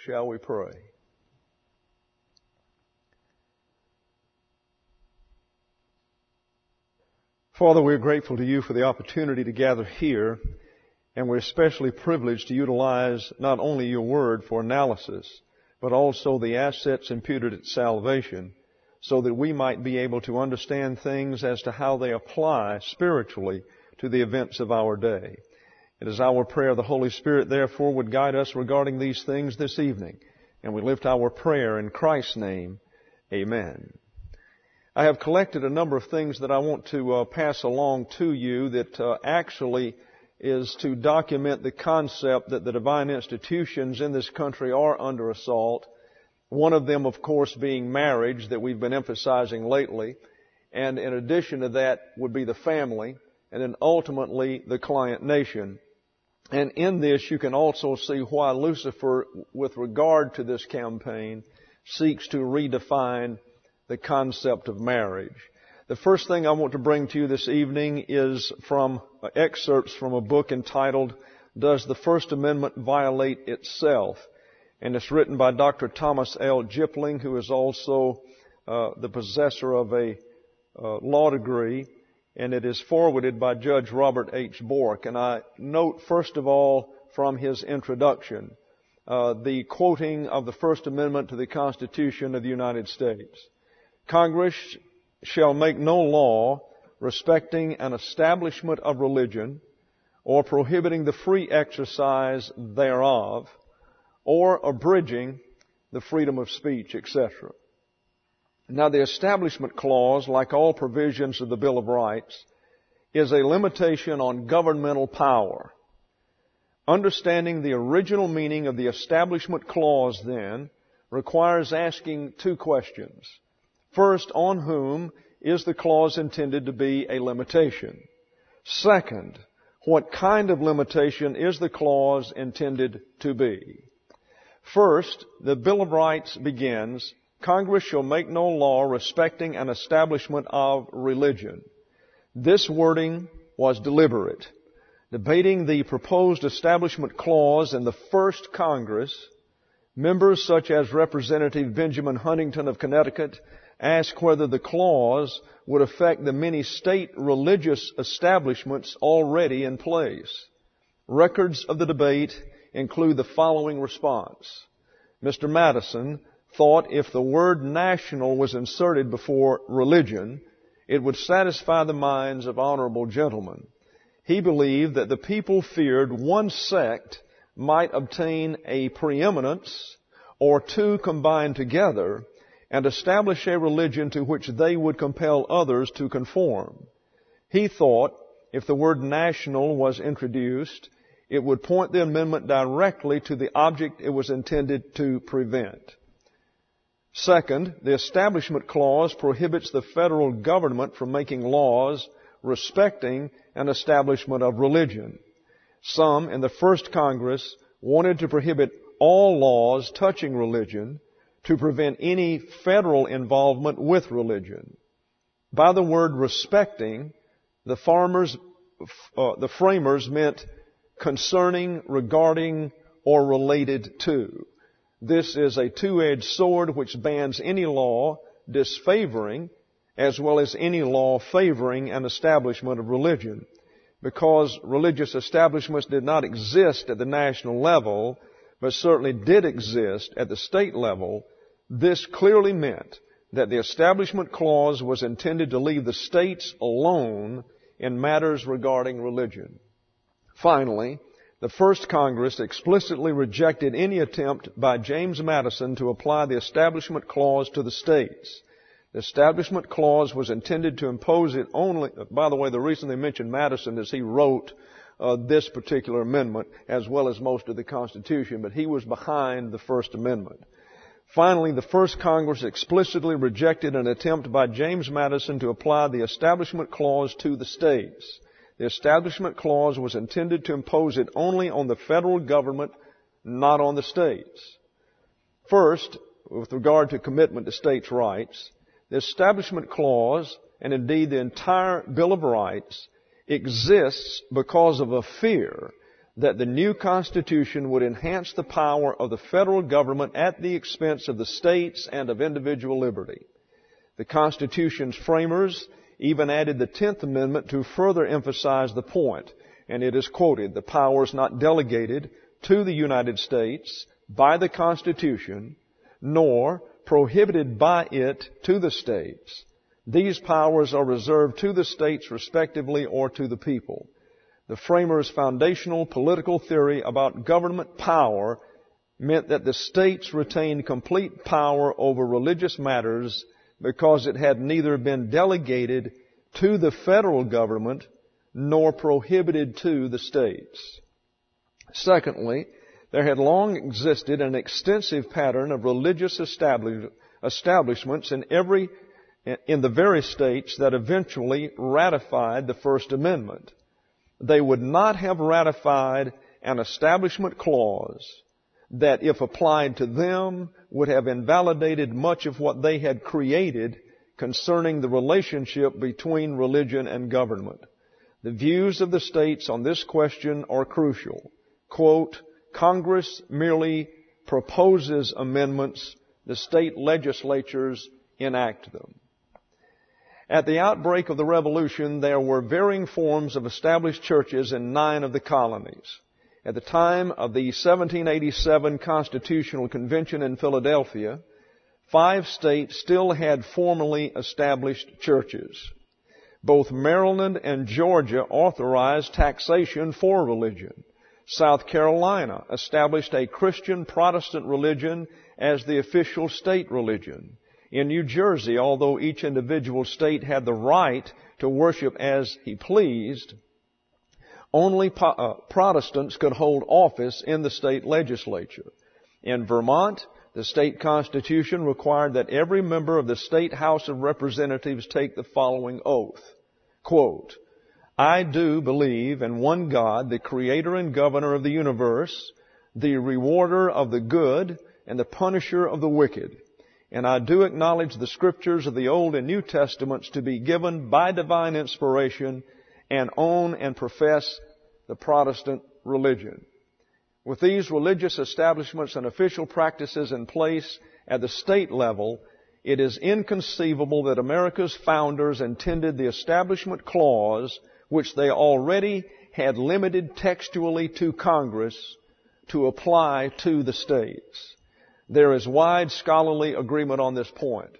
Shall we pray? Father, we're grateful to you for the opportunity to gather here, and we're especially privileged to utilize not only your word for analysis, but also the assets imputed at salvation, so that we might be able to understand things as to how they apply spiritually to the events of our day. It is our prayer the Holy Spirit, therefore, would guide us regarding these things this evening. And we lift our prayer in Christ's name. Amen. I have collected a number of things that I want to pass along to you that actually is to document the concept that the divine institutions in this country are under assault. One of them, of course, being marriage that we've been emphasizing lately. And in addition to that would be the family, and then ultimately the client nation. And in this you can also see why Lucifer, with regard to this campaign, seeks to redefine the concept of marriage. The first thing I want to bring to you this evening is from excerpts from a book entitled, Does the First Amendment Violate Itself? And it's written by Dr. Thomas L. Jipling, who is also the possessor of a law degree, and it is forwarded by Judge Robert H. Bork. And I note, first of all, from his introduction, the quoting of the First Amendment to the Constitution of the United States. Congress shall make no law respecting an establishment of religion or prohibiting the free exercise thereof or abridging the freedom of speech, etc. Now, the Establishment Clause, like all provisions of the Bill of Rights, is a limitation on governmental power. Understanding the original meaning of the Establishment Clause, then, requires asking two questions. First, on whom is the clause intended to be a limitation? Second, what kind of limitation is the clause intended to be? First, the Bill of Rights begins, Congress shall make no law respecting an establishment of religion. This wording was deliberate. Debating the proposed Establishment Clause in the first Congress, members such as Representative Benjamin Huntington of Connecticut asked whether the clause would affect the many state religious establishments already in place. Records of the debate include the following response. Mr. Madison thought if the word national was inserted before religion, it would satisfy the minds of honorable gentlemen. He believed that the people feared one sect might obtain a preeminence or two combined together and establish a religion to which they would compel others to conform. He thought if the word national was introduced, it would point the amendment directly to the object it was intended to prevent. Second, the Establishment Clause prohibits the federal government from making laws respecting an establishment of religion. Some in the first Congress wanted to prohibit all laws touching religion to prevent any federal involvement with religion. By the word respecting, the framers meant concerning, regarding, or related to. This is a two-edged sword which bans any law disfavoring as well as any law favoring an establishment of religion. Because religious establishments did not exist at the national level, but certainly did exist at the state level, this clearly meant that the Establishment Clause was intended to leave the states alone in matters regarding religion. Finally, the first Congress explicitly rejected any attempt by James Madison to apply the Establishment Clause to the states. The Establishment Clause was intended to impose it only, by the way, the reason they mentioned Madison is he wrote this particular amendment as well as most of the Constitution, but he was behind the First Amendment. Finally, the first Congress explicitly rejected an attempt by James Madison to apply the Establishment Clause to the states. The Establishment Clause was intended to impose it only on the federal government, not on the states. First, with regard to commitment to states' rights, the Establishment Clause, and indeed the entire Bill of Rights, exists because of a fear that the new Constitution would enhance the power of the federal government at the expense of the states and of individual liberty. The Constitution's framers even added the 10th Amendment to further emphasize the point, and it is quoted, "The powers not delegated to the United States by the Constitution, nor prohibited by it to the states. These powers are reserved to the states respectively or to the people." The framers' foundational political theory about government power meant that the states retained complete power over religious matters because it had neither been delegated to the federal government nor prohibited to the states. Secondly, there had long existed an extensive pattern of religious establishments in the very states that eventually ratified the First Amendment. They would not have ratified an establishment clause that, if applied to them, would have invalidated much of what they had created concerning the relationship between religion and government. The views of the states on this question are crucial. Quote, "Congress merely proposes amendments, the state legislatures enact them." At the outbreak of the Revolution, there were varying forms of established churches in 9 of the colonies. At the time of the 1787 Constitutional Convention in Philadelphia, 5 states still had formally established churches. Both Maryland and Georgia authorized taxation for religion. South Carolina established a Christian Protestant religion as the official state religion. In New Jersey, although each individual state had the right to worship as he pleased, only Protestants could hold office in the state legislature. In Vermont, the state constitution required that every member of the state House of Representatives take the following oath. Quote, "I do believe in one God, the creator and governor of the universe, the rewarder of the good and the punisher of the wicked. And I do acknowledge the scriptures of the Old and New Testaments to be given by divine inspiration and own and profess the Protestant religion." With these religious establishments and official practices in place at the state level, it is inconceivable that America's founders intended the Establishment Clause, which they already had limited textually to Congress, to apply to the states. There is wide scholarly agreement on this point.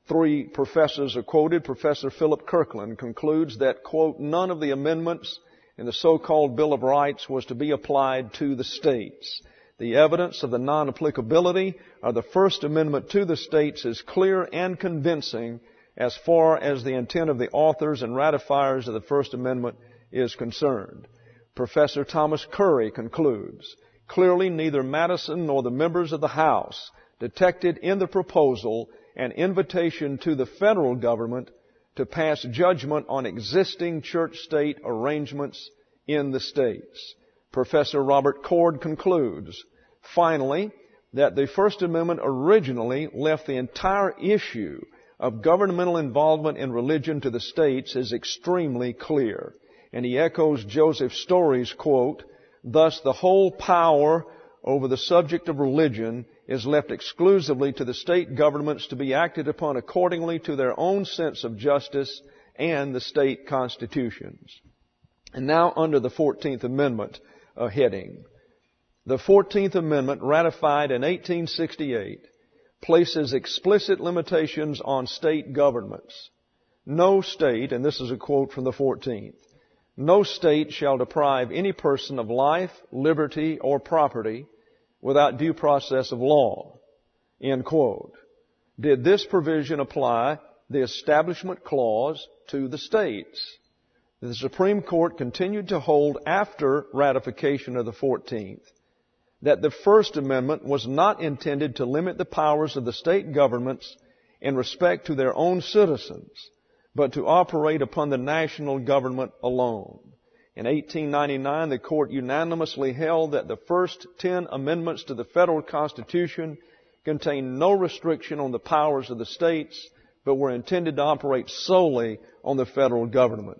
3 professors are quoted. Professor Philip Kirkland concludes that, quote, "None of the amendments in the so-called Bill of Rights was to be applied to the states. The evidence of the non-applicability of the First Amendment to the states is clear and convincing as far as the intent of the authors and ratifiers of the First Amendment is concerned." Professor Thomas Curry concludes, "Clearly neither Madison nor the members of the House detected in the proposal an invitation to the federal government to pass judgment on existing church-state arrangements in the states." Professor Robert Cord concludes, finally, that the First Amendment originally left the entire issue of governmental involvement in religion to the states is extremely clear. And he echoes Joseph Story's quote, "Thus the whole power over the subject of religion is left exclusively to the state governments to be acted upon accordingly to their own sense of justice and the state constitutions." And now under the 14th Amendment heading. The 14th Amendment, ratified in 1868, places explicit limitations on state governments. No state, and this is a quote from the 14th, "No state shall deprive any person of life, liberty, or property without due process of law." End quote. Did this provision apply the Establishment Clause to the states? The Supreme Court continued to hold after ratification of the 14th that the First Amendment was not intended to limit the powers of the state governments in respect to their own citizens, but to operate upon the national government alone. In 1899, the Court unanimously held that the first 10 amendments to the Federal Constitution contained no restriction on the powers of the states, but were intended to operate solely on the federal government.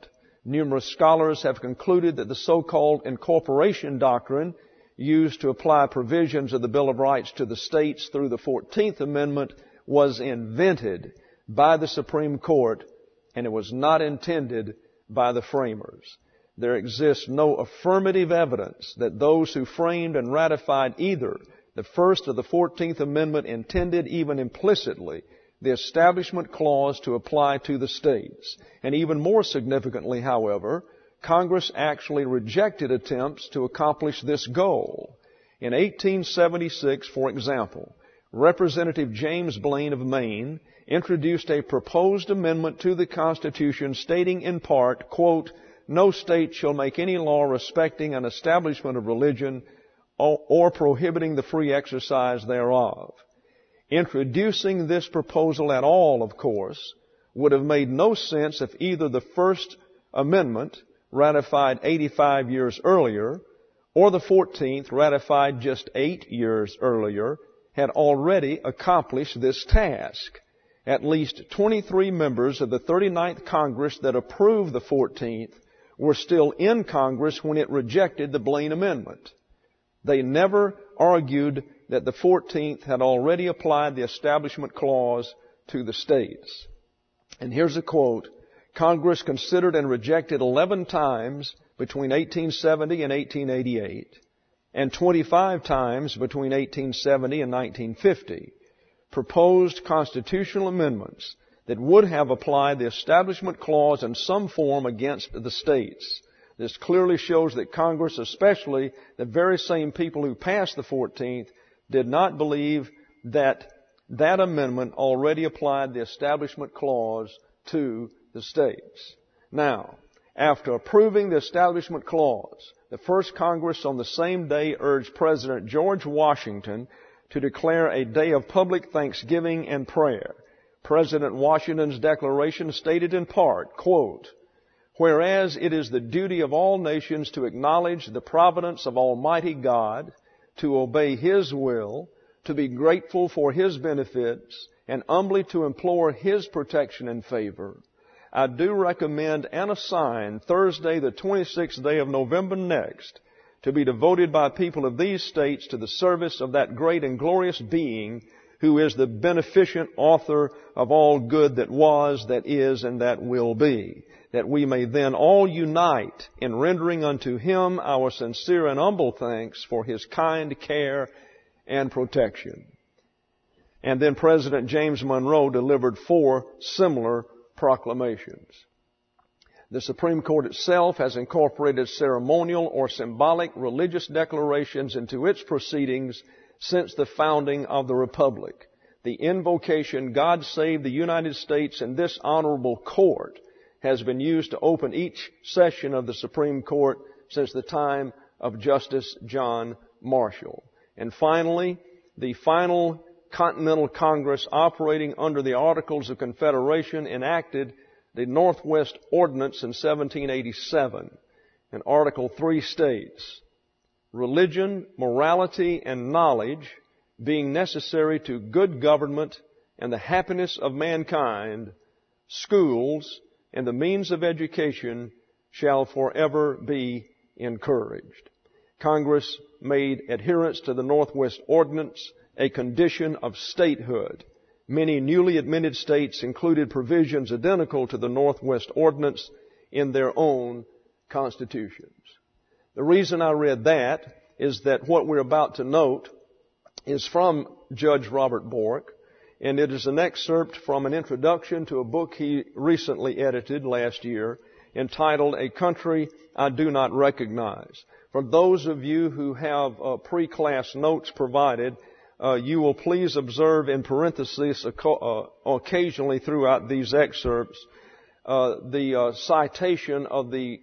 Numerous scholars have concluded that the so-called incorporation doctrine used to apply provisions of the Bill of Rights to the states through the 14th Amendment was invented by the Supreme Court, and it was not intended by the framers. There exists no affirmative evidence that those who framed and ratified either the First or the 14th Amendment intended, even implicitly, the Establishment Clause to apply to the states. And even more significantly, however, Congress actually rejected attempts to accomplish this goal. In 1876, for example, Representative James Blaine of Maine introduced a proposed amendment to the Constitution stating in part, quote, "No state shall make any law respecting an establishment of religion or prohibiting the free exercise thereof." Introducing this proposal at all, of course, would have made no sense if either the First Amendment, ratified 85 years earlier, or the 14th, ratified just 8 years earlier, had already accomplished this task. At least 23 members of the 39th Congress that approved the 14th were still in Congress when it rejected the Blaine Amendment. They never argued that the 14th had already applied the Establishment Clause to the states. And here's a quote: "Congress considered and rejected 11 times between 1870 and 1888, and 25 times between 1870 and 1950, proposed constitutional amendments that would have applied the Establishment Clause in some form against the states." This clearly shows that Congress, especially the very same people who passed the 14th, did not believe that that amendment already applied the Establishment Clause to the states. Now, after approving the Establishment Clause, the first Congress on the same day urged President George Washington to declare a day of public thanksgiving and prayer. President Washington's declaration stated in part, quote, "Whereas it is the duty of all nations to acknowledge the providence of Almighty God, to obey His will, to be grateful for His benefits, and humbly to implore His protection and favor, I do recommend and assign Thursday, the 26th day of November next, to be devoted by people of these states to the service of that great and glorious Being who is the beneficent author of all good that was, that is, and that will be, that we may then all unite in rendering unto Him our sincere and humble thanks for His kind care and protection." And then President James Monroe delivered 4 similar proclamations. The Supreme Court itself has incorporated ceremonial or symbolic religious declarations into its proceedings since the founding of the Republic. The invocation, "God Save the United States," in this honorable court has been used to open each session of the Supreme Court since the time of Justice John Marshall. And finally, the final Continental Congress, operating under the Articles of Confederation, enacted the Northwest Ordinance in 1787. And Article 3 states, "Religion, morality, and knowledge, being necessary to good government and the happiness of mankind, schools and the means of education shall forever be encouraged." Congress made adherence to the Northwest Ordinance a condition of statehood. Many newly admitted states included provisions identical to the Northwest Ordinance in their own constitutions. The reason I read that is that what we're about to note is from Judge Robert Bork, and it is an excerpt from an introduction to a book he recently edited last year entitled "A Country I Do Not Recognize." For those of you who have pre-class notes provided, you will please observe in parentheses occasionally throughout these excerpts the citation of the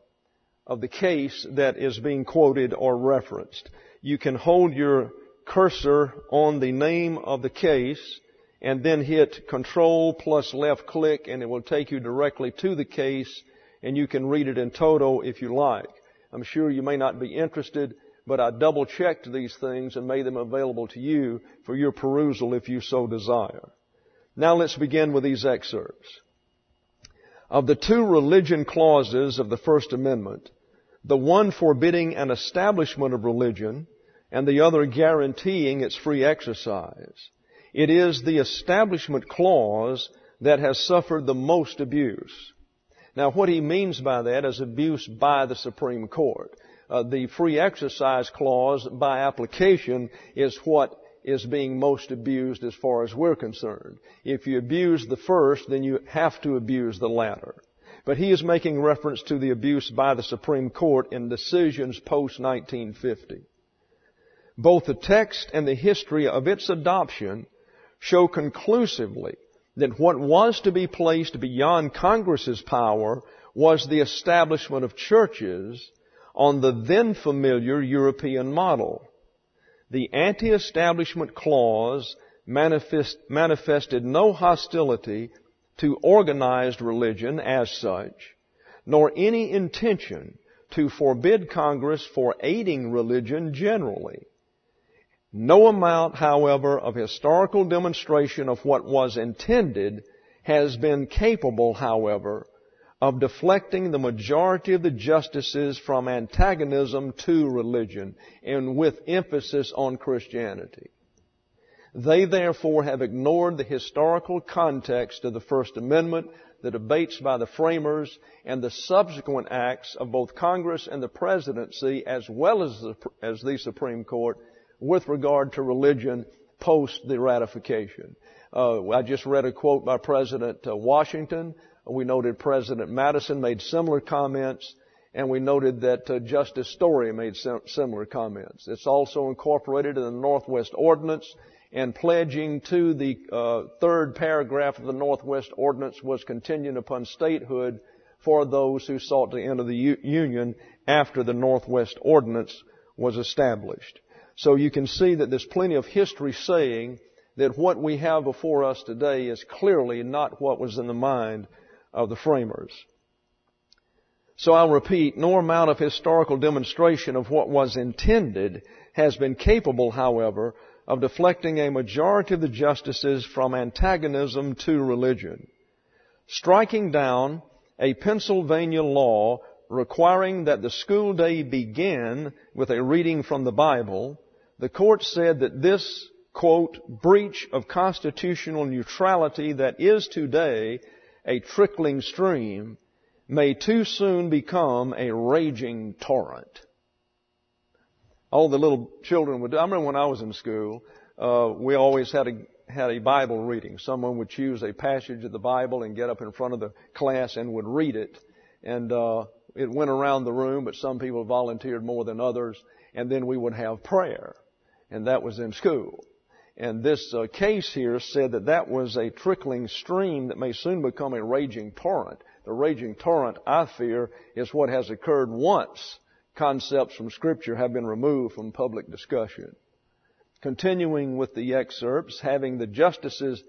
case that is being quoted or referenced. You can hold your cursor on the name of the case and then hit Control plus left click, and it will take you directly to the case, and you can read it in toto if you like. I'm sure you may not be interested, but I double-checked these things and made them available to you for your perusal if you so desire. Now let's begin with these excerpts. Of the two religion clauses of the First Amendment, the one forbidding an establishment of religion and the other guaranteeing its free exercise, it is the establishment clause that has suffered the most abuse. Now, what he means by that is abuse by the Supreme Court. The free exercise clause, by application, is what is being most abused as far as we're concerned. If you abuse the first, then you have to abuse the latter. But he is making reference to the abuse by the Supreme Court in decisions post-1950. Both the text and the history of its adoption show conclusively that what was to be placed beyond Congress's power was the establishment of churches on the then familiar European model. The anti-establishment clause manifested no hostility to organized religion as such, nor any intention to forbid Congress for aiding religion generally. No amount, however, of historical demonstration of what was intended has been capable, however, of deflecting the majority of the justices from antagonism to religion, and with emphasis on Christianity. They therefore have ignored the historical context of the First Amendment, the debates by the framers, and the subsequent acts of both Congress and the presidency, as well as the Supreme Court, with regard to religion post the ratification. I just read a quote by President Washington. We noted President Madison made similar comments, and we noted that Justice Story made similar comments. It's also incorporated in the Northwest Ordinance, and pledging to the third paragraph of the Northwest Ordinance was contingent upon statehood for those who sought to enter the Union after the Northwest Ordinance was established. So you can see that there's plenty of history saying that what we have before us today is clearly not what was in the mind of the framers. So I'll repeat, no amount of historical demonstration of what was intended has been capable, however, of deflecting a majority of the justices from antagonism to religion. Striking down a Pennsylvania law requiring that the school day begin with a reading from the Bible, the court said that this, quote, breach of constitutional neutrality that is today a trickling stream may too soon become a raging torrent. All the little children would do. I remember when I was in school, we always had a Bible reading. Someone would choose a passage of the Bible and get up in front of the class and would read it. And it went around the room, but some people volunteered more than others. And then we would have prayer. And that was in school. And this case here said that that was a trickling stream that may soon become a raging torrent. The raging torrent, I fear, is what has occurred once concepts from Scripture have been removed from public discussion. Continuing with the excerpts, have the justices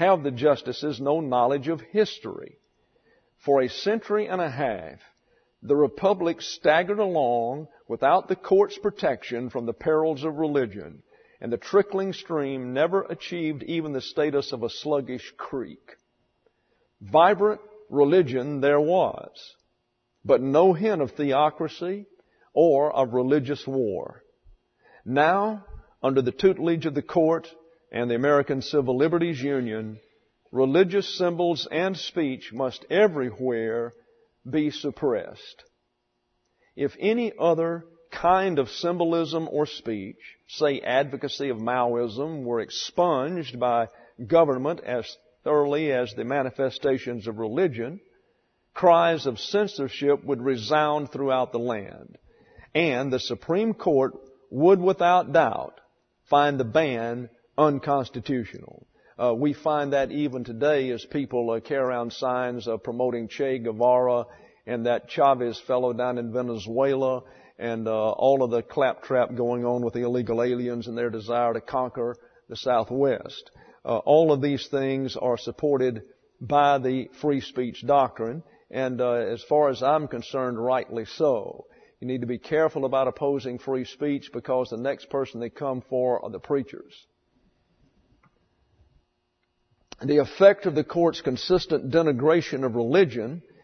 no knowledge of history? For a century and a half, the Republic staggered along without the court's protection from the perils of religion, and the trickling stream never achieved even the status of a sluggish creek. Vibrant religion there was, but no hint of theocracy or of religious war. Now, under the tutelage of the court and the American Civil Liberties Union, religious symbols and speech must everywhere be suppressed. If any other kind of symbolism or speech, say advocacy of Maoism, were expunged by government as thoroughly as the manifestations of religion, cries of censorship would resound throughout the land, and the Supreme Court would without doubt find the ban unconstitutional. We find that even today as people carry around signs promoting Che Guevara and that Chavez fellow down in Venezuela, and all of the claptrap going on with the illegal aliens and their desire to conquer the Southwest. All of these things are supported by the free speech doctrine, and as far as I'm concerned, rightly so. You need to be careful about opposing free speech because the next person they come for are the preachers. The effect of the court's consistent denigration of religion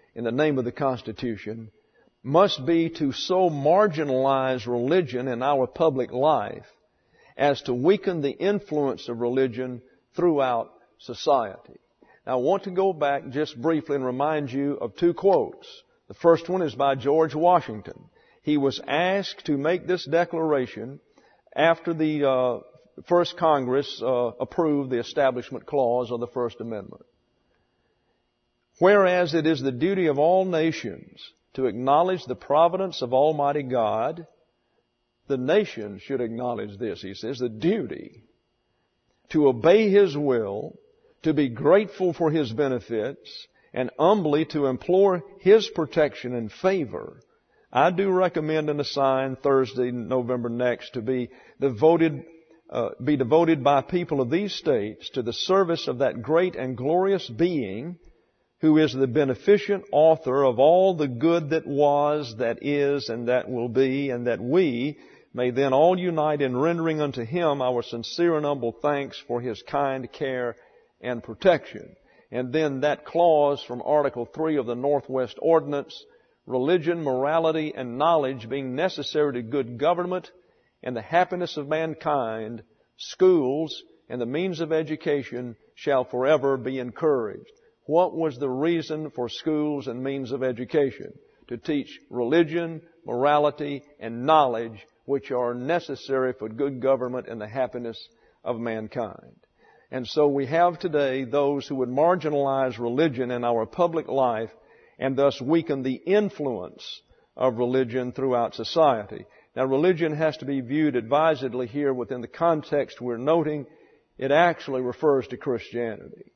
in the name of the Constitution must be to so marginalize religion in our public life as to weaken the influence of religion throughout society. Now, I want to go back just briefly and remind you of two quotes. The first one is by George Washington. He was asked to make this declaration after the First Congress approved the Establishment Clause of the First Amendment. Whereas it is the duty of all nations to acknowledge the providence of Almighty God, the nation should acknowledge this, he says, the duty to obey His will, to be grateful for His benefits, and humbly to implore His protection and favor. I do recommend and assign Thursday, November next, to be devoted by people of these states to the service of that great and glorious being who is the beneficent author of all the good that was, that is, and that will be, and that we may then all unite in rendering unto Him our sincere and humble thanks for His kind care and protection. And then that clause from Article 3 of the Northwest Ordinance, religion, morality, and knowledge being necessary to good government and the happiness of mankind, schools and the means of education shall forever be encouraged. What was the reason for schools and means of education? To teach religion, morality, and knowledge, which are necessary for good government and the happiness of mankind. And so we have today those who would marginalize religion in our public life and thus weaken the influence of religion throughout society. Now, religion has to be viewed advisedly here within the context we're noting. It actually refers to Christianity.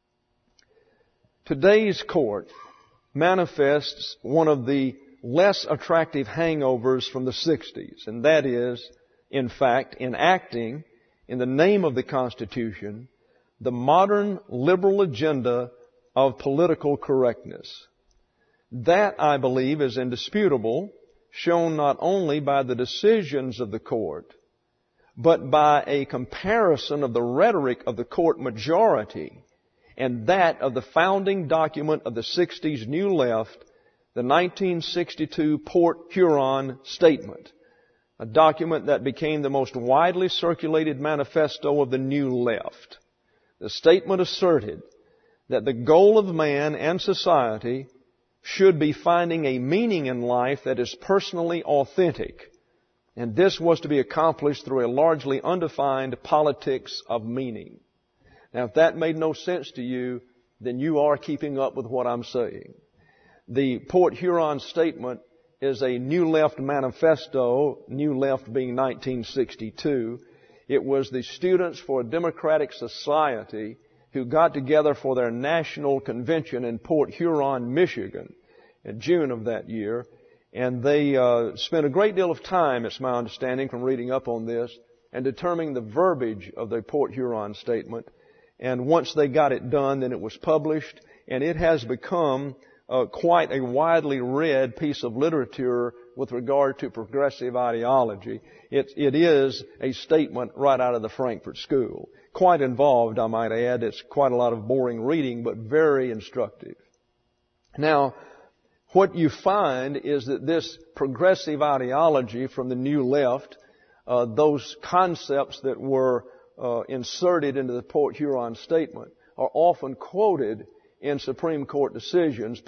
Today's court manifests one of the less attractive hangovers from the 60s, and that is, in fact, enacting, in the name of the Constitution, the modern liberal agenda of political correctness. That, I believe, is indisputable, shown not only by the decisions of the court, but by a comparison of the rhetoric of the court majority and that of the founding document of the 60s New Left, the 1962 Port Huron Statement, a document that became the most widely circulated manifesto of the New Left. The statement asserted that the goal of man and society should be finding a meaning in life that is personally authentic, and this was to be accomplished through a largely undefined politics of meaning. Now, if that made no sense to you, then you are keeping up with what I'm saying. The Port Huron Statement is a New Left manifesto, New Left being 1962. It was the Students for a Democratic Society who got together for their national convention in Port Huron, Michigan, in June of that year. And they spent a great deal of time, it's my understanding from reading up on this, and determining the verbiage of the Port Huron Statement. And once they got it done, then it was published, and it has become quite a widely read piece of literature with regard to progressive ideology. It is a statement right out of the Frankfurt School. Quite involved, I might add. It's quite a lot of boring reading, but very instructive. Now, what you find is that this progressive ideology from the New Left, those concepts that were inserted into the Port Huron Statement, are often quoted in Supreme Court decisions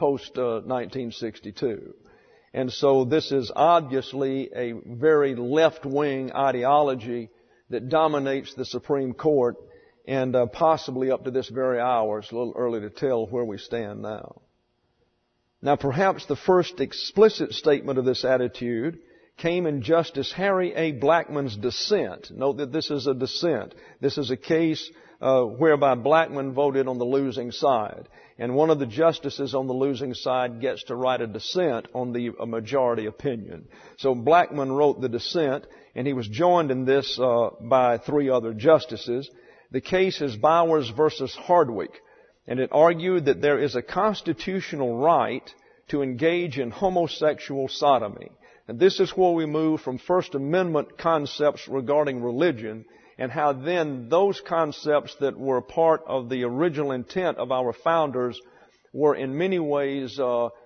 post-1962. And so this is obviously a very left-wing ideology that dominates the Supreme Court, and possibly up to this very hour. It's a little early to tell where we stand now. Now, perhaps the first explicit statement of this attitude came in Justice Harry A. Blackmun's dissent. Note that this is a dissent. This is a case whereby Blackmun voted on the losing side. And one of the justices on the losing side gets to write a dissent on the majority opinion. So Blackmun wrote the dissent, and he was joined in this by 3 other justices. The case is Bowers versus Hardwick, and it argued that there is a constitutional right to engage in homosexual sodomy. And this is where we move from First Amendment concepts regarding religion and how then those concepts that were part of the original intent of our founders were in many ways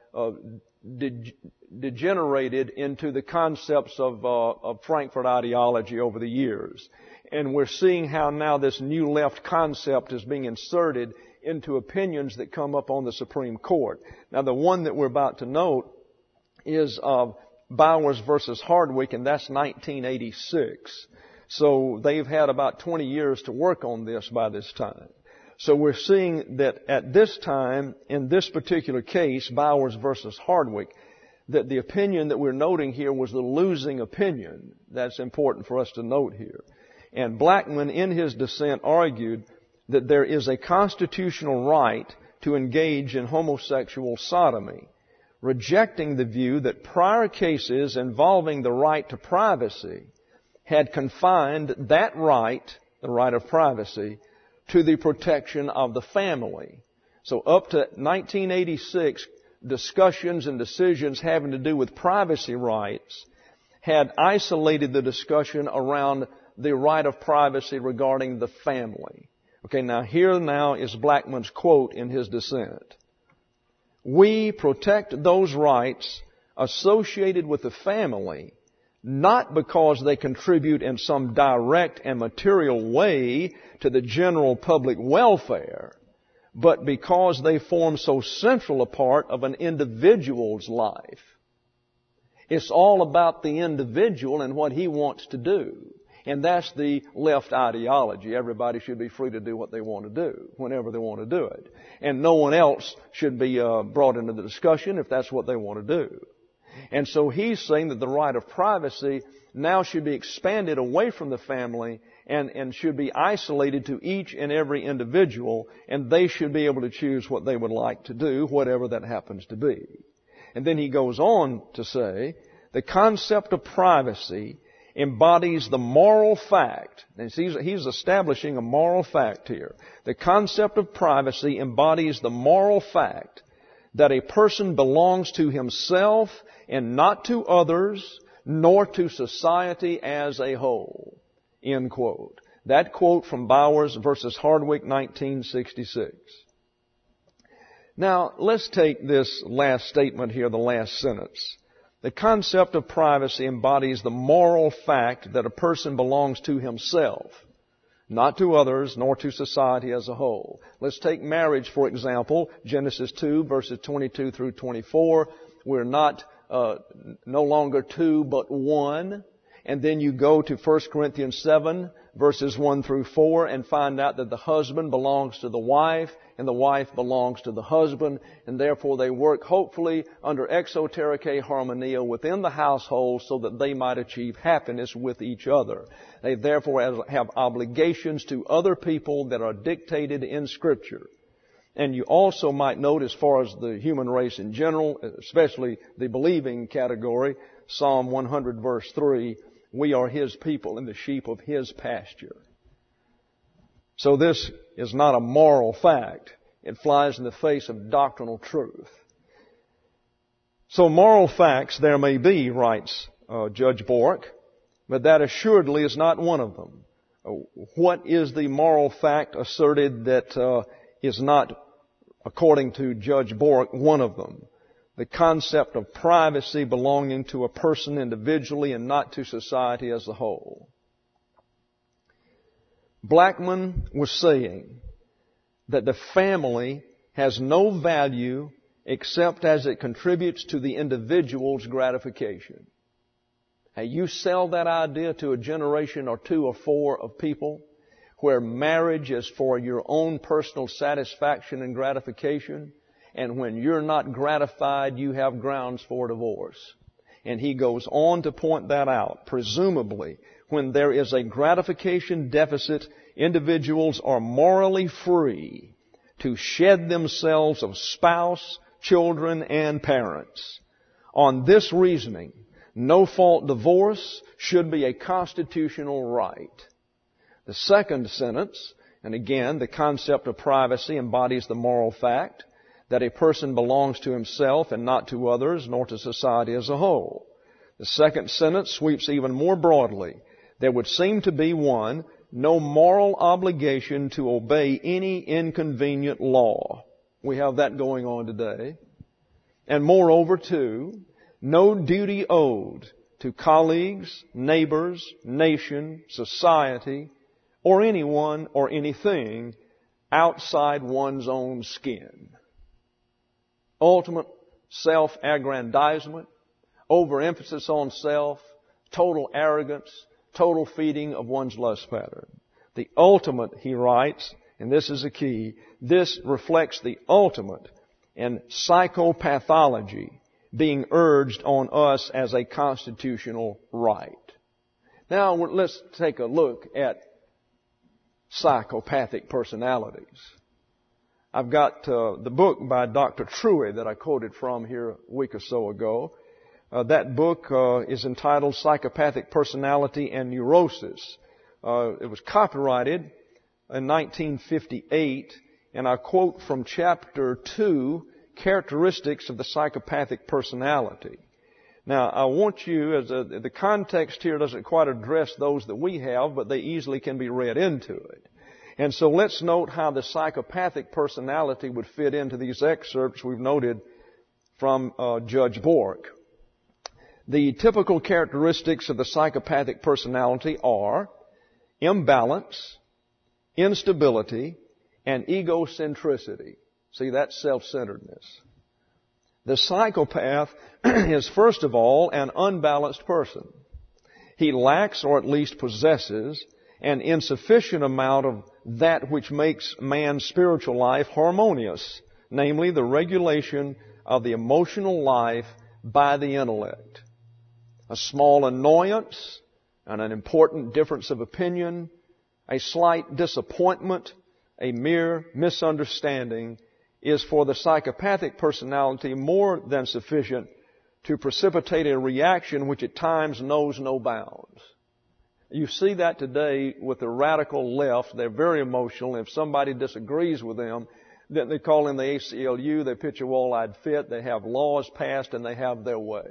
degenerated into the concepts of Frankfurt ideology over the years. And we're seeing how now this new left concept is being inserted into opinions that come up on the Supreme Court. Now, the one that we're about to note is Bowers versus Hardwick, and that's 1986. So they've had about 20 years to work on this by this time. So we're seeing that at this time, in this particular case, Bowers versus Hardwick, that the opinion that we're noting here was the losing opinion. That's important for us to note here. And Blackmun, in his dissent, argued that there is a constitutional right to engage in homosexual sodomy, rejecting the view that prior cases involving the right to privacy had confined that right, the right of privacy, to the protection of the family. So up to 1986, discussions and decisions having to do with privacy rights had isolated the discussion around the right of privacy regarding the family. Okay, now here now is Blackmun's quote in his dissent. We protect those rights associated with the family not because they contribute in some direct and material way to the general public welfare, but because they form so central a part of an individual's life. It's all about the individual and what he wants to do. And that's the left ideology. Everybody should be free to do what they want to do, whenever they want to do it. And no one else should be brought into the discussion if that's what they want to do. And so he's saying that the right of privacy now should be expanded away from the family and should be isolated to each and every individual, and they should be able to choose what they would like to do, whatever that happens to be. And then he goes on to say, the concept of privacy embodies the moral fact. And he's establishing a moral fact here. The concept of privacy embodies the moral fact that a person belongs to himself and not to others, nor to society as a whole. End quote. That quote from Bowers versus Hardwick, 1966. Now, let's take this last statement here, the last sentence. The concept of privacy embodies the moral fact that a person belongs to himself, not to others, nor to society as a whole. Let's take marriage, for example. Genesis 2, verses 22 through 24. We're not no longer two, but one. And then you go to 1 Corinthians 7, verses 1 through 4, and find out that the husband belongs to the wife, and the wife belongs to the husband, and therefore they work hopefully under exotericae harmonia within the household so that they might achieve happiness with each other. They therefore have obligations to other people that are dictated in Scripture. And you also might note, as far as the human race in general, especially the believing category, Psalm 100 verse 3, we are His people and the sheep of His pasture. So this is not a moral fact. It flies in the face of doctrinal truth. So moral facts there may be, writes Judge Bork, but that assuredly is not one of them. What is the moral fact asserted that is not, according to Judge Bork, one of them? The concept of privacy belonging to a person individually and not to society as a whole. Blackmun was saying that the family has no value except as it contributes to the individual's gratification. Hey, you sell that idea to a generation or two or four of people where marriage is for your own personal satisfaction and gratification, and when you're not gratified, you have grounds for divorce. And he goes on to point that out. Presumably, when there is a gratification deficit, individuals are morally free to shed themselves of spouse, children, and parents. On this reasoning, no-fault divorce should be a constitutional right. The second sentence, and again, the concept of privacy embodies the moral fact that a person belongs to himself and not to others, nor to society as a whole. The second sentence sweeps even more broadly. There would seem to be, no moral obligation to obey any inconvenient law. We have that going on today. And moreover, too, no duty owed to colleagues, neighbors, nation, society, or anyone or anything outside one's own skin. Ultimate self-aggrandizement, overemphasis on self, total arrogance, total feeding of one's lust pattern. The ultimate, he writes, and this is the key, this reflects the ultimate in psychopathology being urged on us as a constitutional right. Now, let's take a look at psychopathic personalities. I've got the book by Dr. Truey that I quoted from here a week or so ago. That book is entitled Psychopathic Personality and Neurosis. It was copyrighted in 1958, and I quote from Chapter 2, Characteristics of the Psychopathic Personality. Now, I want you, the context here doesn't quite address those that we have, but they easily can be read into it. And so let's note how the psychopathic personality would fit into these excerpts we've noted from Judge Bork. The typical characteristics of the psychopathic personality are imbalance, instability, and egocentricity. See, that's self-centeredness. The psychopath is, first of all, an unbalanced person. He lacks, or at least possesses, an insufficient amount of that which makes man's spiritual life harmonious, namely the regulation of the emotional life by the intellect. A small annoyance and an important difference of opinion, a slight disappointment, a mere misunderstanding is for the psychopathic personality more than sufficient to precipitate a reaction which at times knows no bounds. You see that today with the radical left. They're very emotional. If somebody disagrees with them, then they call in the ACLU, they pitch a wall-eyed fit, they have laws passed, and they have their way.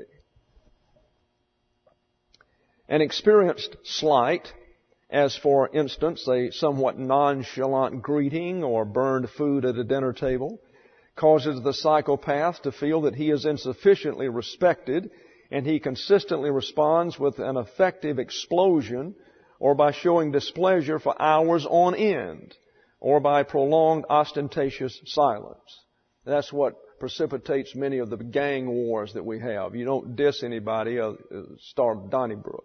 An experienced slight, as for instance a somewhat nonchalant greeting or burned food at a dinner table, causes the psychopath to feel that he is insufficiently respected, and he consistently responds with an affective explosion or by showing displeasure for hours on end or by prolonged ostentatious silence. That's what precipitates many of the gang wars that we have. You don't diss anybody, starve Donnybrook.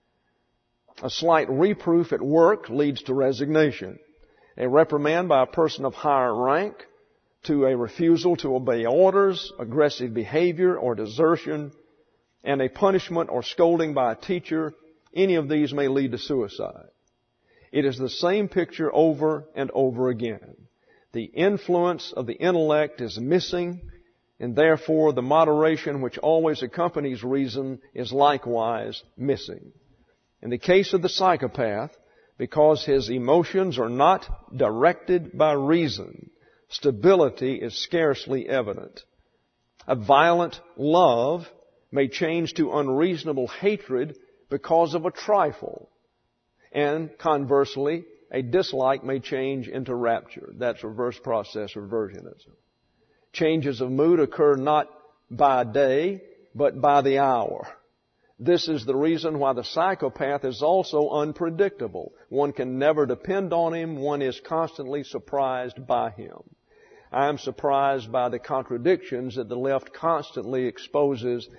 A slight reproof at work leads to resignation. A reprimand by a person of higher rank to a refusal to obey orders, aggressive behavior, or desertion, and a punishment or scolding by a teacher, any of these may lead to suicide. It is the same picture over and over again. The influence of the intellect is missing, and therefore the moderation which always accompanies reason is likewise missing. In the case of the psychopath, because his emotions are not directed by reason, stability is scarcely evident. A violent love may change to unreasonable hatred because of a trifle. And conversely, a dislike may change into rapture. That's reverse process reversionism. Changes of mood occur not by day, but by the hour. This is the reason why the psychopath is also unpredictable. One can never depend on him. One is constantly surprised by him. I am surprised by the contradictions that the left constantly exposes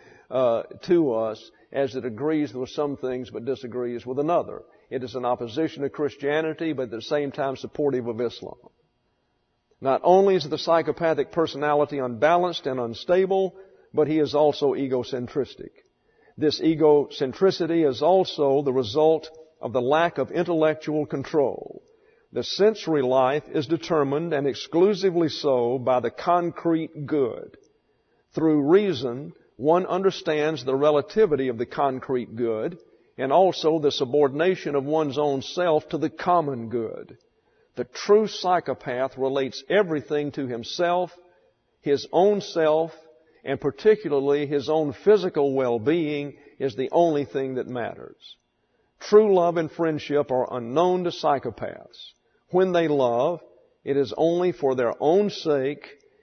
to us as it agrees with some things but disagrees with another. It is in opposition to Christianity, but at the same time supportive of Islam. Not only is the psychopathic personality unbalanced and unstable, but he is also egocentristic. This egocentricity is also the result of the lack of intellectual control. The sensory life is determined, and exclusively so, by the concrete good. Through reason, one understands the relativity of the concrete good and also the subordination of one's own self to the common good. The true psychopath relates everything to himself, his own self, and particularly his own physical well-being is the only thing that matters. True love and friendship are unknown to psychopaths. When they love, it is only for their own sake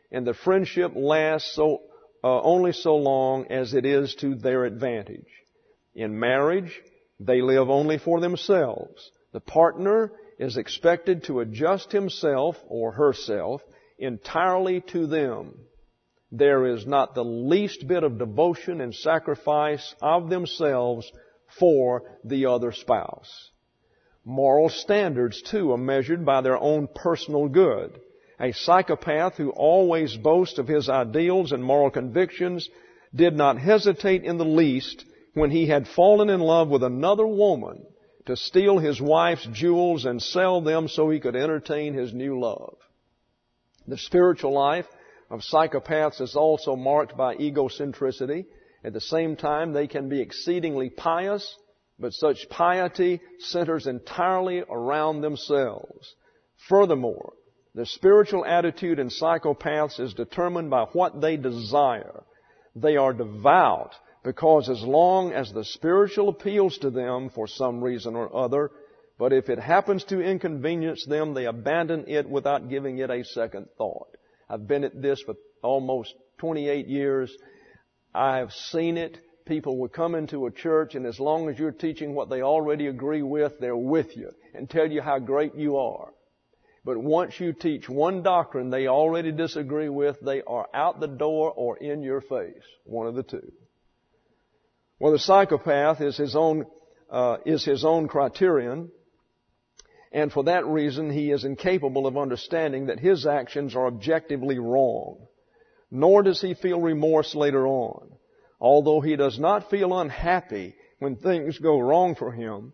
and the friendship lasts only so long as it is to their advantage. In marriage, they live only for themselves. The partner is expected to adjust himself or herself entirely to them. There is not the least bit of devotion and sacrifice of themselves for the other spouse. Moral standards, too, are measured by their own personal good. A psychopath who always boasts of his ideals and moral convictions did not hesitate in the least when he had fallen in love with another woman to steal his wife's jewels and sell them so he could entertain his new love. The spiritual life of psychopaths is also marked by egocentricity. At the same time, they can be exceedingly pious, but such piety centers entirely around themselves. Furthermore, the spiritual attitude in psychopaths is determined by what they desire. They are devout because as long as the spiritual appeals to them for some reason or other, but if it happens to inconvenience them, they abandon it without giving it a second thought. I've been at this for almost 28 years. I've seen it. People will come into a church, and as long as you're teaching what they already agree with, they're with you and tell you how great you are. But once you teach one doctrine they already disagree with, they are out the door or in your face. One of the two. Well, the psychopath is his own criterion, and for that reason he is incapable of understanding that his actions are objectively wrong. Nor does he feel remorse later on. Although he does not feel unhappy when things go wrong for him,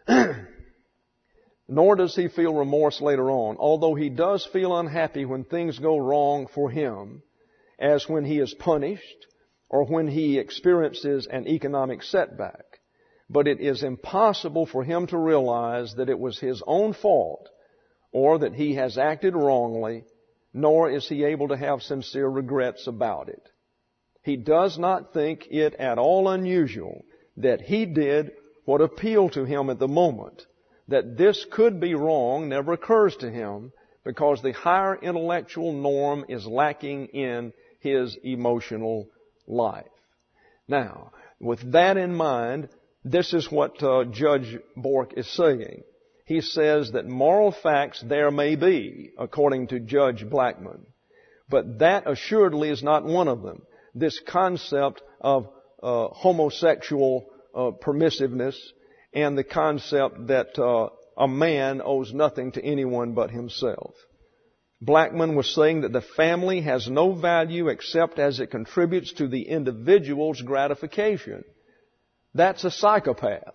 nor does he feel remorse later on, although he does feel unhappy when things go wrong for him, as when he is punished or when he experiences an economic setback. But it is impossible for him to realize that it was his own fault or that he has acted wrongly, nor is he able to have sincere regrets about it. He does not think it at all unusual that he did what appealed to him at the moment. That this could be wrong never occurs to him because the higher intellectual norm is lacking in his emotional life. Now, with that in mind, this is what Judge Bork is saying. He says that moral facts there may be, according to Judge Blackman, but that assuredly is not one of them. This concept of homosexual permissiveness and the concept that a man owes nothing to anyone but himself. Blackman was saying that the family has no value except as it contributes to the individual's gratification. That's a psychopath.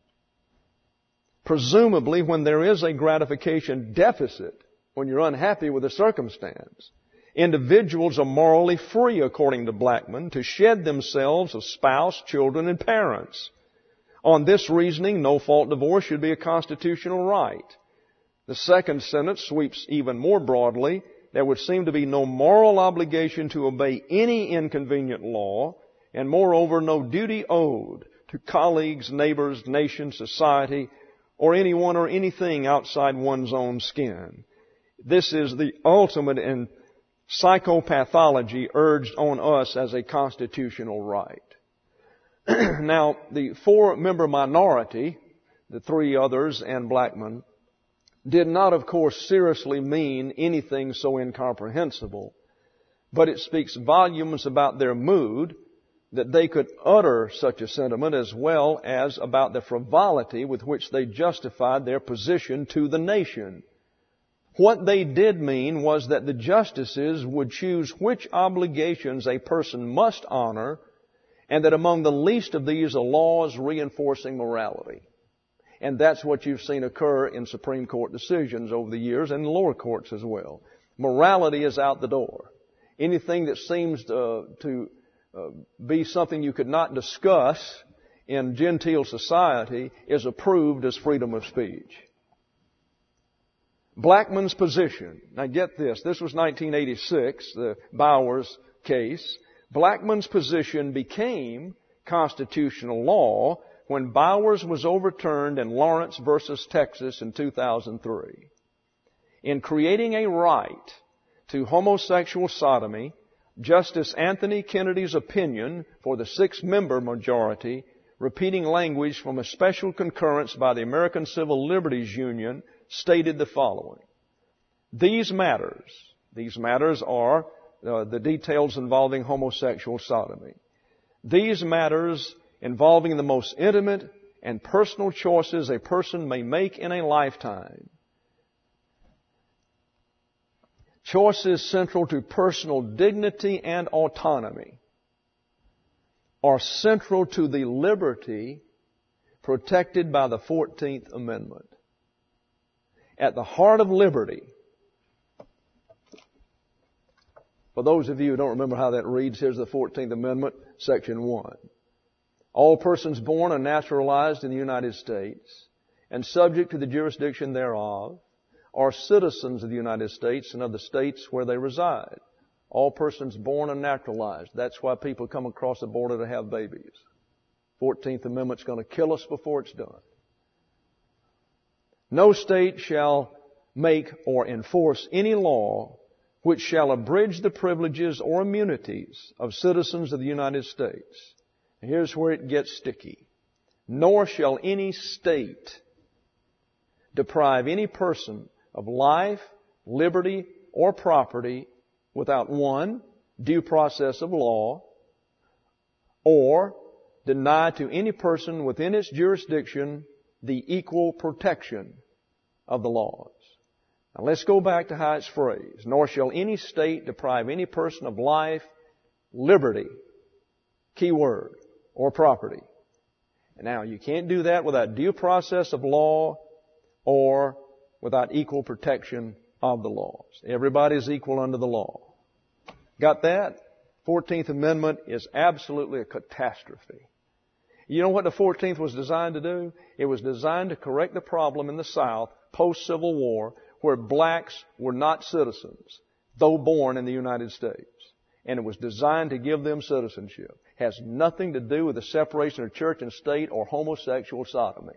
Presumably, when there is a gratification deficit, when you're unhappy with a circumstance, individuals are morally free, according to Blackman, to shed themselves of spouse, children, and parents. On this reasoning, no-fault divorce should be a constitutional right. The second sentence sweeps even more broadly. There would seem to be no moral obligation to obey any inconvenient law, and moreover, no duty owed to colleagues, neighbors, nation, society, or anyone or anything outside one's own skin. This is the ultimate in psychopathology urged on us as a constitutional right. Now, the 4-member minority, the 3 others and Blackman, did not, of course, seriously mean anything so incomprehensible, but it speaks volumes about their mood that they could utter such a sentiment, as well as about the frivolity with which they justified their position to the nation. What they did mean was that the justices would choose which obligations a person must honor, and that among the least of these are laws reinforcing morality. And that's what you've seen occur in Supreme Court decisions over the years and in lower courts as well. Morality is out the door. Anything that seems to be something you could not discuss in genteel society is approved as freedom of speech. Blackman's position, now get this, this was 1986, the Bowers case. Blackman's position became constitutional law when Bowers was overturned in Lawrence versus Texas in 2003. In creating a right to homosexual sodomy, Justice Anthony Kennedy's opinion for the 6-member majority, repeating language from a special concurrence by the American Civil Liberties Union, stated the following. These matters are the details involving homosexual sodomy. These matters involving the most intimate and personal choices a person may make in a lifetime. Choices central to personal dignity and autonomy are central to the liberty protected by the 14th Amendment. At the heart of liberty, for those of you who don't remember how that reads, here's the 14th Amendment, Section 1. All persons born and naturalized in the United States and subject to the jurisdiction thereof are citizens of the United States and of the states where they reside. All persons born and naturalized. That's why people come across the border to have babies. 14th Amendment's going to kill us before it's done. No state shall make or enforce any law which shall abridge the privileges or immunities of citizens of the United States. And here's where it gets sticky. Nor shall any state deprive any person of life, liberty, or property without 1, due process of law, or deny to any person within its jurisdiction the equal protection of the laws. Now let's go back to how it's phrased. Nor shall any state deprive any person of life, liberty, key word, or property. And now you can't do that without due process of law or without equal protection of the laws. Everybody's equal under the law. Got that? 14th Amendment is absolutely a catastrophe. You know what the 14th was designed to do? It was designed to correct the problem in the South post-Civil War where blacks were not citizens, though born in the United States. And it was designed to give them citizenship. It has nothing to do with the separation of church and state or homosexual sodomy.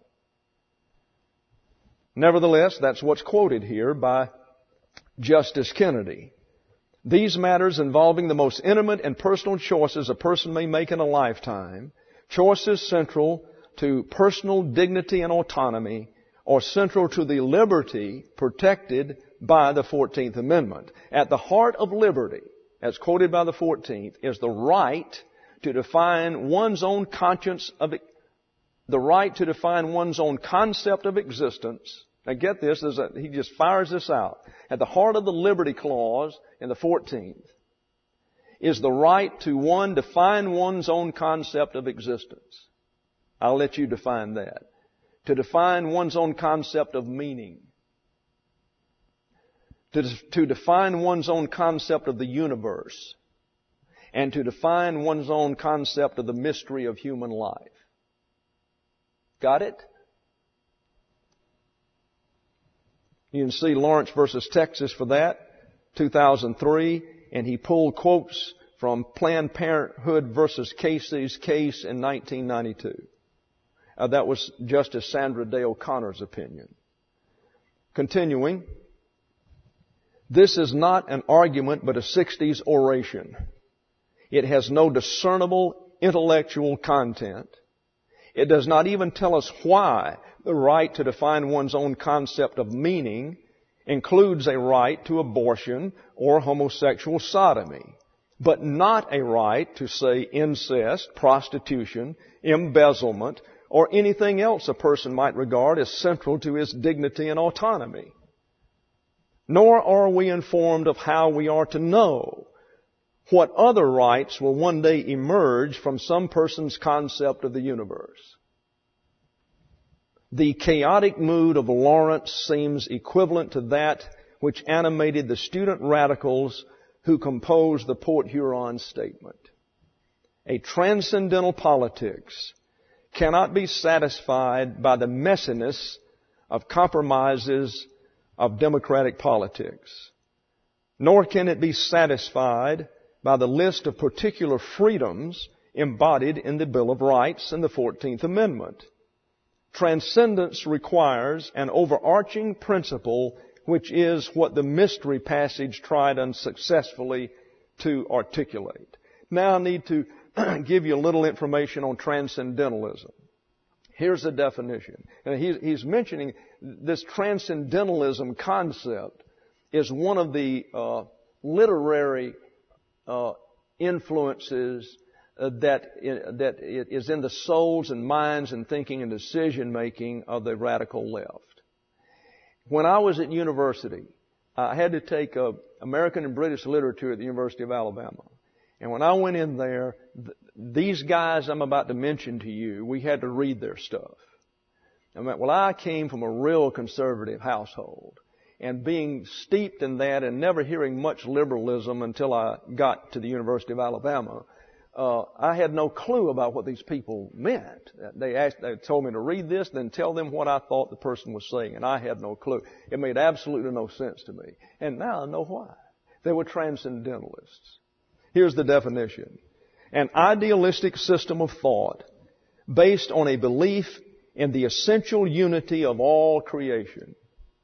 Nevertheless, that's what's quoted here by Justice Kennedy. These matters involving the most intimate and personal choices a person may make in a lifetime, choices central to personal dignity and autonomy, are central to the liberty protected by the 14th Amendment. At the heart of liberty, as quoted by the 14th, is the right to define one's own conscience of the right to define one's own concept of existence. Now get this, he just fires this out. At the heart of the Liberty Clause in the 14th is the right to define one's own concept of existence. I'll let you define that. To define one's own concept of meaning. To define one's own concept of the universe. And to define one's own concept of the mystery of human life. Got it? You can see Lawrence versus Texas for that, 2003, and he pulled quotes from Planned Parenthood versus Casey's case in 1992. That was Justice Sandra Day O'Connor's opinion. Continuing, this is not an argument but a 60s oration. It has no discernible intellectual content. It does not even tell us why the right to define one's own concept of meaning includes a right to abortion or homosexual sodomy, but not a right to, say, incest, prostitution, embezzlement, or anything else a person might regard as central to his dignity and autonomy. Nor are we informed of how we are to know what other rights will one day emerge from some person's concept of the universe. The chaotic mood of Lawrence seems equivalent to that which animated the student radicals who composed the Port Huron Statement. A transcendental politics cannot be satisfied by the messiness of compromises of democratic politics, nor can it be satisfied by the list of particular freedoms embodied in the Bill of Rights and the 14th Amendment. Transcendence requires an overarching principle which is what the mystery passage tried unsuccessfully to articulate. Now I need to give you a little information on transcendentalism. Here's the definition. And he's mentioning this transcendentalism concept is one of the literary influences that is in the souls and minds and thinking and decision making of the radical left. When I was at university, I had to take American and British literature at the University of Alabama. And when I went in there, these guys I'm about to mention to you, we had to read their stuff. I came from a real conservative household. And being steeped in that and never hearing much liberalism until I got to the University of Alabama, I had no clue about what these people meant. They told me to read this, then tell them what I thought the person was saying, and I had no clue. It made absolutely no sense to me. And now I know why. They were transcendentalists. Here's the definition. An idealistic system of thought based on a belief in the essential unity of all creation,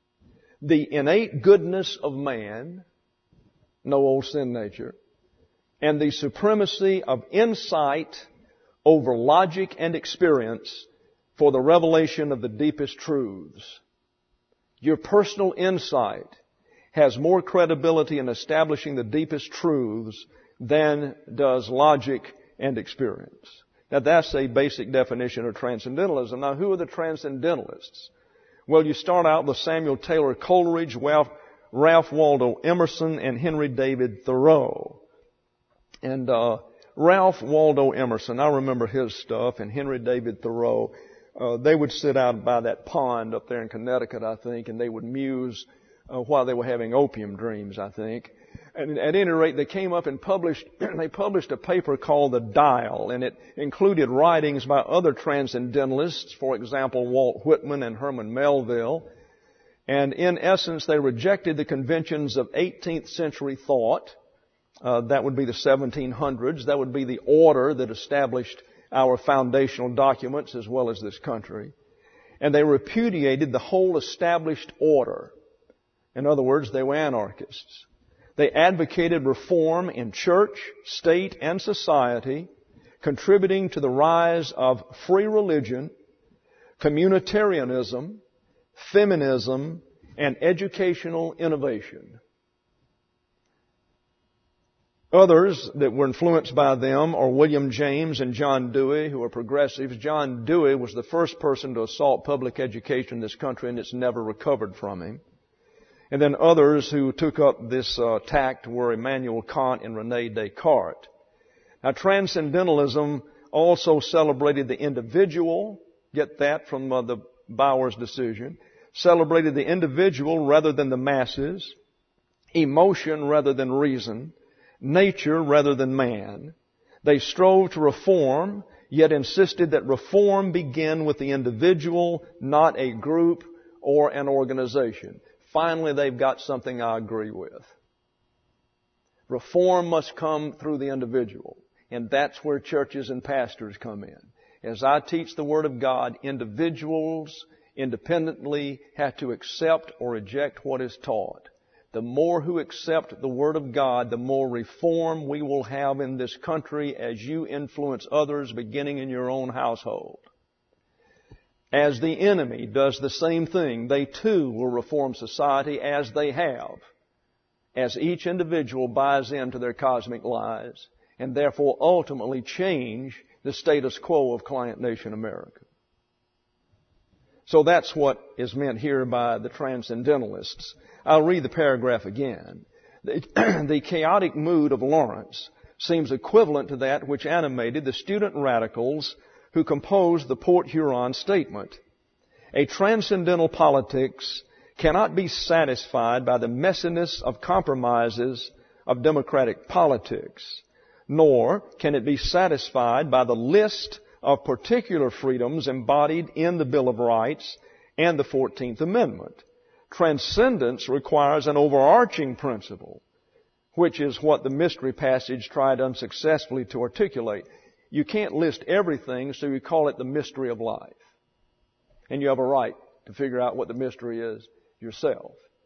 the innate goodness of man, no old sin nature, and the supremacy of insight over logic and experience for the revelation of the deepest truths. Your personal insight has more credibility in establishing the deepest truths than does logic and experience. Now that's a basic definition of transcendentalism. Now who are the transcendentalists? Well, you start out with Samuel Taylor Coleridge, Ralph Waldo Emerson, and Henry David Thoreau. And Ralph Waldo Emerson, I remember his stuff, and Henry David Thoreau, they would sit out by that pond up there in Connecticut, I think, and they would muse while they were having opium dreams, I think. And at any rate, they came up and they published a paper called The Dial, and it included writings by other transcendentalists, for example, Walt Whitman and Herman Melville. And in essence, they rejected the conventions of 18th century thought. That would be the 1700s. That would be the order that established our foundational documents as well as this country. And they repudiated the whole established order. In other words, they were anarchists. They advocated reform in church, state, and society, contributing to the rise of free religion, communitarianism, feminism, and educational innovation. Others that were influenced by them are William James and John Dewey, who are progressives. John Dewey was the first person to assault public education in this country, and it's never recovered from him. And then others who took up this tact were Immanuel Kant and René Descartes. Now, transcendentalism also celebrated the individual. Get that from the Bowers decision. Celebrated the individual rather than the masses. Emotion rather than reason. Nature rather than man. They strove to reform, yet insisted that reform begin with the individual, not a group or an organization. Finally, they've got something I agree with. Reform must come through the individual. And that's where churches and pastors come in. As I teach the Word of God, individuals independently have to accept or reject what is taught. The more who accept the Word of God, the more reform we will have in this country as you influence others, beginning in your own household. As the enemy does the same thing, they too will reform society as they have, as each individual buys into their cosmic lies and therefore ultimately change the status quo of Client Nation America. So that's what is meant here by the transcendentalists. I'll read the paragraph again. The chaotic mood of Lawrence seems equivalent to that which animated the student radicals who composed the Port Huron Statement. A transcendental politics cannot be satisfied by the messiness of compromises of democratic politics, nor can it be satisfied by the list of particular freedoms embodied in the Bill of Rights and the 14th Amendment. Transcendence requires an overarching principle, which is what the mystery passage tried unsuccessfully to articulate. You can't list everything, so you call it the mystery of life. And you have a right to figure out what the mystery is yourself.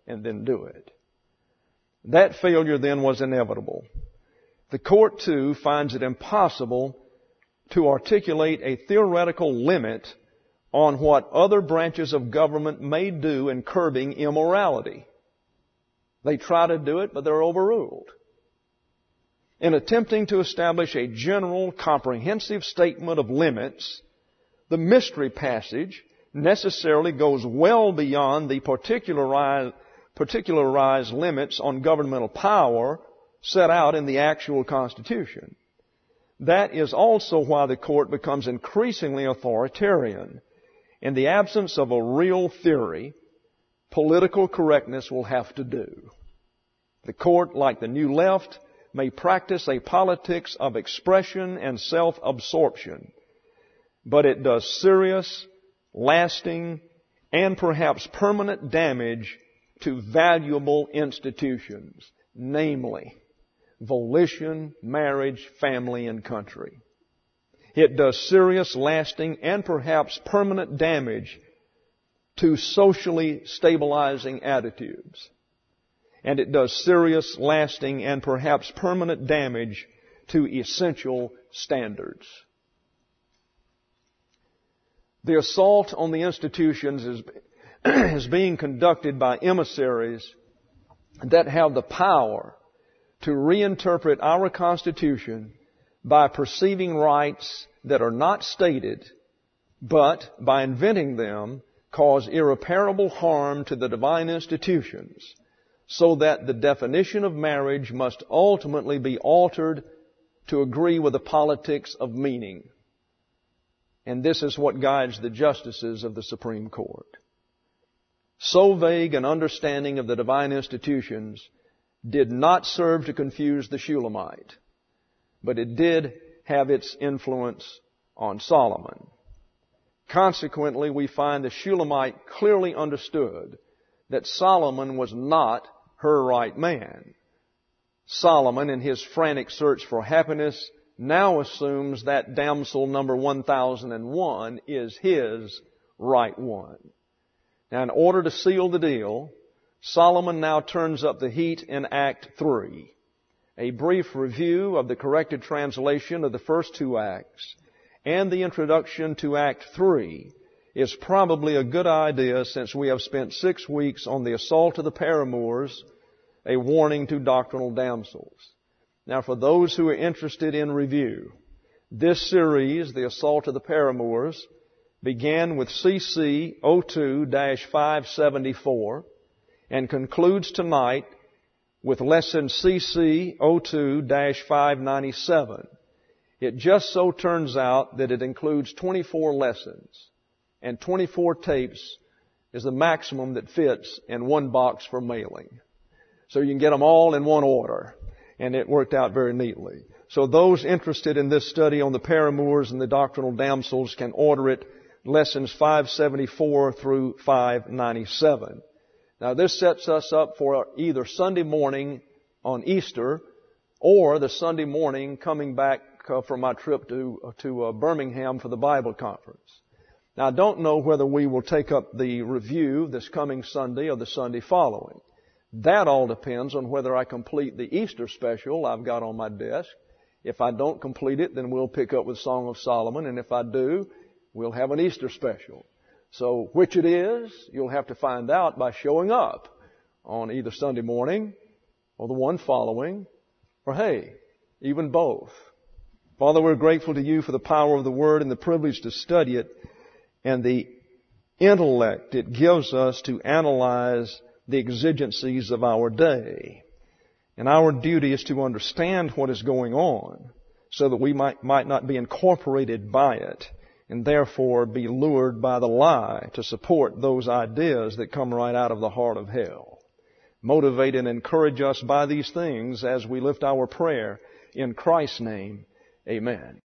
and then do it. That failure then was inevitable. The court, too, finds it impossible to articulate a theoretical limit on what other branches of government may do in curbing immorality. They try to do it, but they're overruled. In attempting to establish a general, comprehensive statement of limits, the mystery passage necessarily goes well beyond the particularized limits on governmental power set out in the actual Constitution. That is also why the court becomes increasingly authoritarian. In the absence of a real theory, political correctness will have to do. The court, like the New Left, may practice a politics of expression and self-absorption, but it does serious, lasting, and perhaps permanent damage to valuable institutions, namely volition, marriage, family, and country. It does serious, lasting, and perhaps permanent damage to socially stabilizing attitudes. And it does serious, lasting, and perhaps permanent damage to essential standards. The assault on the institutions is being conducted by emissaries that have the power to reinterpret our Constitution by perceiving rights that are not stated, but by inventing them cause irreparable harm to the divine institutions, so that the definition of marriage must ultimately be altered to agree with the politics of meaning. And this is what guides the justices of the Supreme Court. So vague an understanding of the divine institutions did not serve to confuse the Shulamite, but it did have its influence on Solomon. Consequently, we find the Shulamite clearly understood that Solomon was not her right man. Solomon, in his frantic search for happiness, now assumes that damsel number 1001 is his right one. Now, in order to seal the deal, Solomon now turns up the heat in Act 3. A brief review of the corrected translation of the first two acts and the introduction to Act 3 is probably a good idea, since we have spent 6 weeks on the assault of the paramours, a warning to doctrinal damsels. Now, for those who are interested in review, this series, The Assault of the Paramours, began with CC 02-574 and concludes tonight with lesson CC 02-597. It just so turns out that it includes 24 lessons, and 24 tapes is the maximum that fits in one box for mailing. So you can get them all in one order, and it worked out very neatly. So those interested in this study on the paramours and the doctrinal damsels can order it, lessons 574 through 597. Now, this sets us up for either Sunday morning on Easter or the Sunday morning coming back from my trip to Birmingham for the Bible conference. Now, I don't know whether we will take up the review this coming Sunday or the Sunday following. That all depends on whether I complete the Easter special I've got on my desk. If I don't complete it, then we'll pick up with Song of Solomon, and if I do, we'll have an Easter special. So which it is, you'll have to find out by showing up on either Sunday morning or the one following, or hey, even both. Father, we're grateful to you for the power of the Word and the privilege to study it and the intellect it gives us to analyze the exigencies of our day. And our duty is to understand what is going on so that we might not be incorporated by it, and therefore be lured by the lie to support those ideas that come right out of the heart of hell. Motivate and encourage us by these things as we lift our prayer in Christ's name. Amen.